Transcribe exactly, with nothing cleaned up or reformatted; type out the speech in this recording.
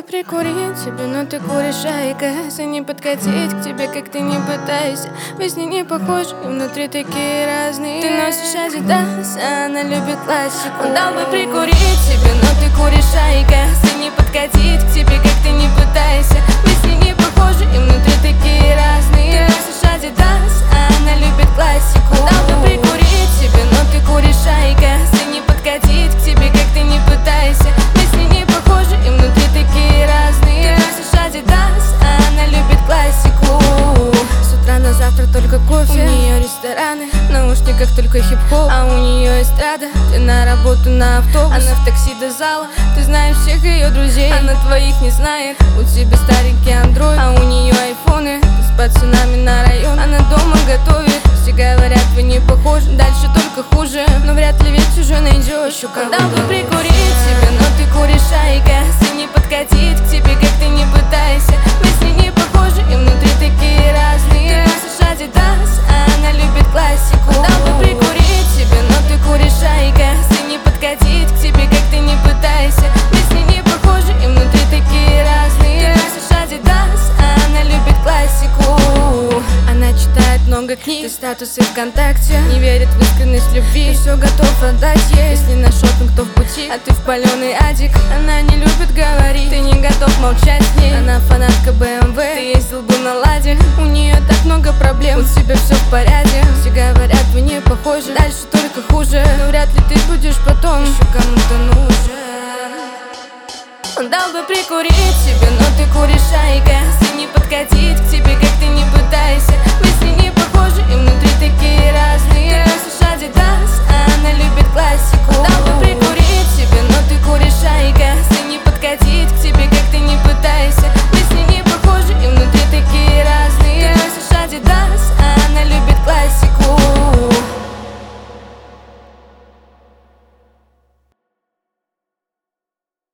прикурить тебе, но ты куришь айкос. И не подкатить к тебе, как ты не пытайся. Вы с ней не похожи, и внутри такие разные. Ты носишь Адидас, а она любит классику. Он дал бы прикурить тебе, но ты куришь айкос. И не подкатить к тебе, как ты не пытайся. Вы с ней не похожи, и внутри такие разные. Ты носишь Адидас, а она любит классику. Он дал бы прикурить тебе, но ты куришь айкос. И не подкатить к тебе, как ты не пытайся. Мы с ней не похожи, и внутри такие разные. Ты носишь Адидас, а она любит классику. С утра на завтра только кофе. У нее рестораны, в наушниках только хип-хоп. А у нее эстрада, ты на работу, на автобус. Она в такси до зала, ты знаешь всех ее друзей. Она твоих не знает, у тебя старенький андроид. А у нее айфоны, ты с пацанами на район. Она дома готовит, все говорят, вы не похожи. Дальше только хуже, но вряд ли ведь уже найдешь. Еще когда бы прикурить тебе, но ты куришь айкос. И не подкатить к тебе, как ты не пытайся. Мы с ней не похожи, и внутри такие разные. Ты носишь Адидас, а она любит классику. Дал бы прикурить тебе, но ты куришь айкос. И не подкатить к тебе, как ты не пытайся. Мы с ней не похожи, и внутри такие разные. Ты носишь Адидас, а она любит классику. Она читает много книг, ты статусы ВКонтакте. Не верит в искренность любви, ты все готов отдать ей. Если на шопинг, то в бутик, а ты в паленый адик. Она не любит говорить, ты не готов молчать с ней. Она фанатка бэ эм вэ, ты ездил бы на ладе. У нее так много проблем, у тебя все в порядке. Все говорят, вы не похожи, дальше только хуже. Но вряд ли ты будешь потом еще кому-то нужен. Он дал бы прикурить тебе, но ты куришь айкос. И не подкатить к тебе,